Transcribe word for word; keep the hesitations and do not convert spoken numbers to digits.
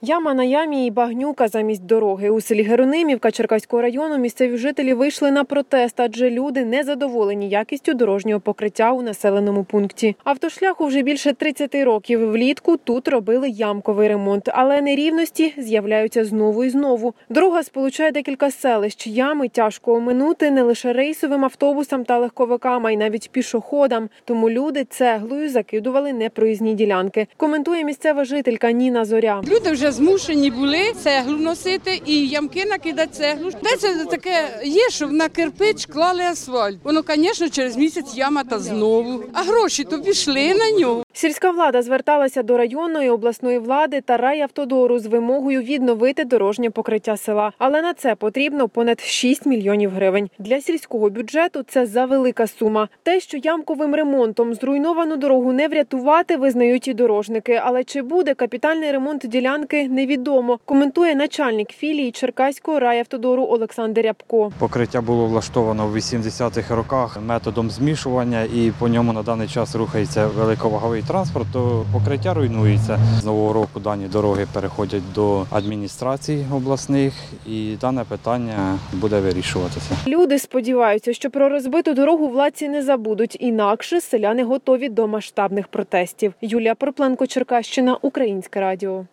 Яма на ямі і багнюка замість дороги. У селі Геронимівка Черкаського району місцеві жителі вийшли на протест, адже люди не задоволені якістю дорожнього покриття у населеному пункті. Автошляху вже більше тридцяти років. Влітку тут робили ямковий ремонт, але нерівності з'являються знову і знову. Дорога сполучає декілька селищ. Ями тяжко оминути не лише рейсовим автобусам та легковикам, а й навіть пішоходам. Тому люди цеглою закидували непроїзні ділянки. Коментує місцева жителька Ніна Зоря. Люди вже змушені були цеглу носити і ямки накидати цеглу. Де це таке є, щоб на кирпич клали асфальт? Воно, звісно, через місяць яма та знову. А гроші то пішли на нього. Сільська влада зверталася до районної, обласної влади та райавтодору з вимогою відновити дорожнє покриття села. Але на це потрібно понад шість мільйонів гривень. Для сільського бюджету це завелика сума. Те, що ямковим ремонтом зруйновану дорогу не врятувати, визнають і дорожники. Але чи буде капітальний ремонт ділянки, невідомо. Коментує начальник філії Черкаського райавтодору Олександр Рябко. Покриття було влаштовано в вісімдесятих роках методом змішування і по ньому на даний час рухається великоваговий транспорт, то покриття руйнується. З нового року дані дороги переходять до адміністрацій обласних і дане питання буде вирішуватися. Люди сподіваються, що про розбиту дорогу владці не забудуть, інакше селяни готові до масштабних протестів. Юлія Пропленко, Черкащина, Українське радіо.